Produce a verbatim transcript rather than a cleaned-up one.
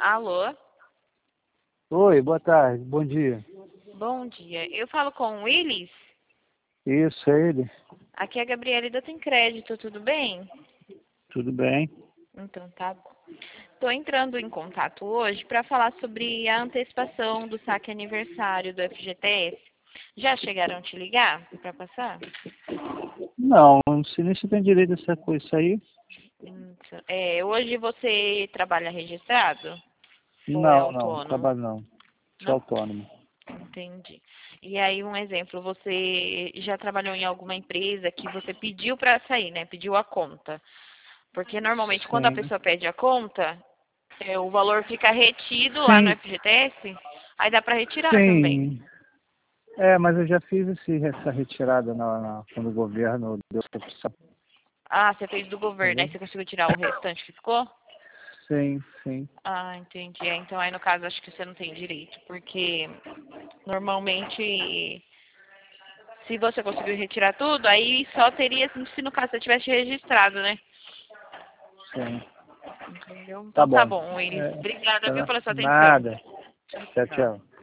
Alô? Oi, boa tarde, bom dia. Bom dia. Eu falo com o Willis? Isso, é ele. Aqui é a Gabriele da Tem Crédito, tudo bem? Tudo bem? Então tá bom. Estou entrando em contato hoje para falar sobre a antecipação do saque aniversário do F G T S. Já chegaram a te ligar para passar? Não, não sei nem se tem direito a essa coisa aí. Então, é, hoje você trabalha registrado? Ou é Não, não, autônomo? trabalho não. Sou Não? autônomo. Entendi. E aí, um exemplo, você já trabalhou em alguma empresa que você pediu para sair, né? Pediu a conta. Porque normalmente quando a Sim. pessoa pede a conta, é, o valor fica retido lá no Sim, F G T S, aí dá para retirar também. sim. É, mas eu já fiz esse, essa retirada na, na, quando o governo deu essa opção, Ah, você fez do governo, aí entendeu? você conseguiu tirar o restante que ficou? Sim, sim. Ah, entendi. É, então aí no caso acho que você não tem direito, porque normalmente se você conseguiu retirar tudo, aí só teria assim, se no caso você tivesse registrado, né? Sim. Entendeu? Tá Então tá bom. bom, Willis. É, Obrigada, viu, tá, pela sua atenção. nada. Tchau, Tchau, tchau. tchau.